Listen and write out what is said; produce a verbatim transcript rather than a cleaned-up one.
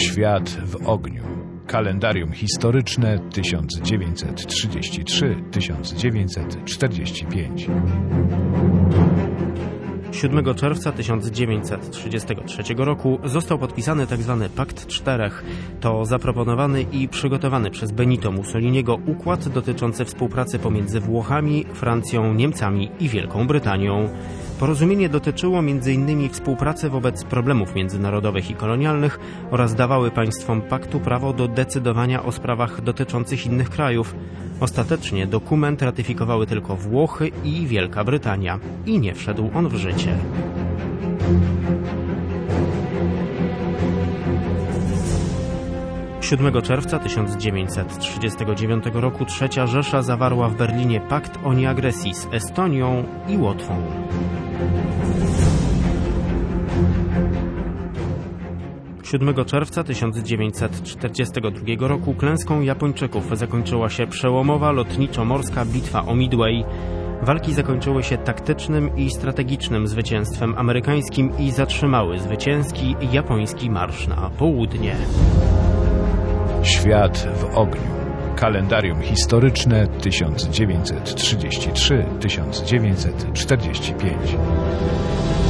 Świat w ogniu. Kalendarium historyczne tysiąc dziewięćset trzydziesty trzeci do tysiąc dziewięćset czterdziestego piątego. siódmego czerwca tysiąc dziewięćset trzydziestego trzeciego roku został podpisany tzw. Pakt Czterech. To zaproponowany i przygotowany przez Benito Mussoliniego układ dotyczący współpracy pomiędzy Włochami, Francją, Niemcami i Wielką Brytanią. Porozumienie dotyczyło między innymi współpracy wobec problemów międzynarodowych i kolonialnych oraz dawały państwom paktu prawo do decydowania o sprawach dotyczących innych krajów. Ostatecznie dokument ratyfikowały tylko Włochy i Wielka Brytania i nie wszedł on w życie. siódmego czerwca tysiąc dziewięćset trzydziestego dziewiątego roku Trzecia Rzesza zawarła w Berlinie pakt o nieagresji z Estonią i Łotwą. siódmego czerwca tysiąc dziewięćset czterdziestego drugiego roku klęską Japończyków zakończyła się przełomowa lotniczo-morska bitwa o Midway. Walki zakończyły się taktycznym i strategicznym zwycięstwem amerykańskim i zatrzymały zwycięski japoński marsz na południe. Świat w ogniu. Kalendarium historyczne tysiąc dziewięćset trzydziesty trzeci do tysiąc dziewięćset czterdziestego piątego.